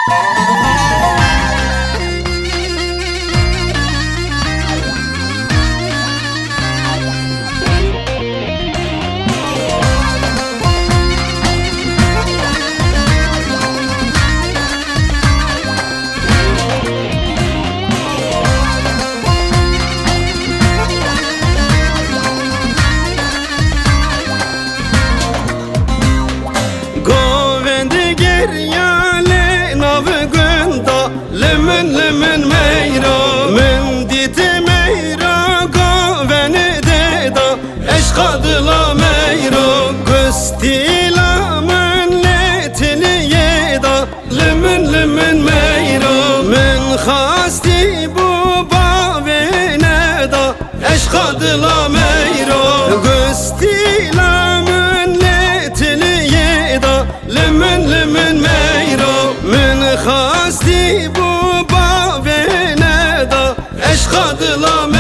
Lemmen meyra men dite meyra govene deda eşkadıla meyra göstila men letili yeda lemmen meyra men khasti bu bavene da eşkadıla meyra göstila men letili yeda lemmen meyra men khasti bu eşkadıla